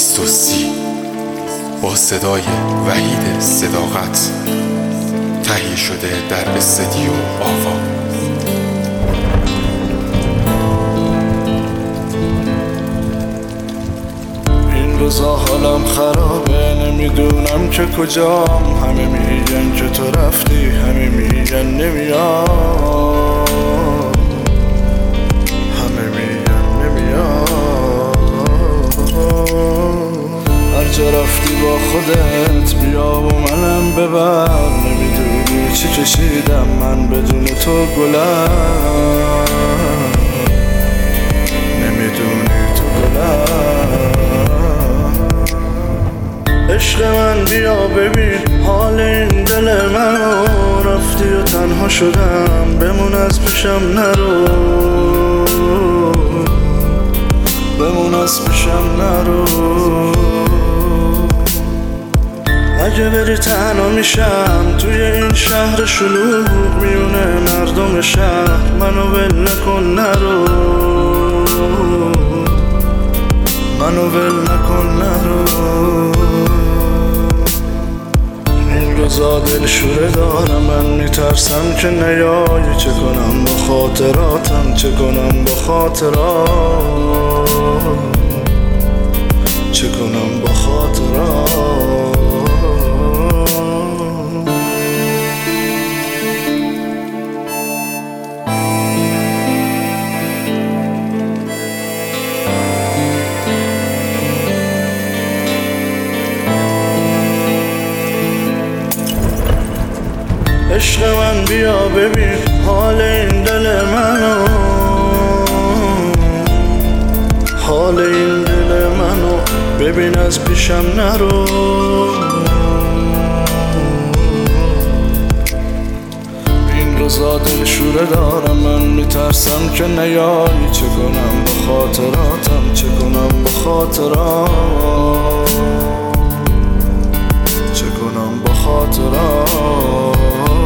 230 با صدای وحید صداقت تهیه شده در استودیو آوا. این روزا حالم خرابه، نمیدونم که کجام. همه میگن که تو رفتی، همه میگن نمیام، همه میگن نمیام. هر جا رفتی با خودت بیا و منم ببر. نمیدونی چی کشیدم من بدون تو گلم، نمیدونی تو گلم. عشق من بیا ببین حال این دل منو، رفتی و تنها شدم بمون از پیشم نرو، بمون از پیشم نرو. اگه بری تنها میشم توی این شهر شلوغ، میونه مردم شهر منو ول نکن نرو، منو ول نکن نرو. این روزا دلشوره دارم من، میترسم که نیایی. چه کنم با خاطراتم، چه کنم با خاطرات، چه کنم با خاطرات. عشق من بیا ببین حال این دل منو، حال این دل منو ببین از پیشم نرو. این روزا دلشوره دارم من، میترسم که نیایی. چه کنم با خاطراتم، چه کنم با خاطرات، چه کنم با خاطرات.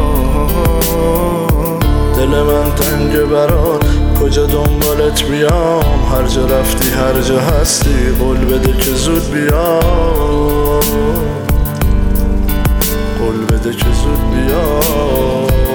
دل من تنگ برات، کجا دنبالت بیام. هر جا رفتی هر جا هستی، قول بده که زود بیام، قول بده که زود بیام.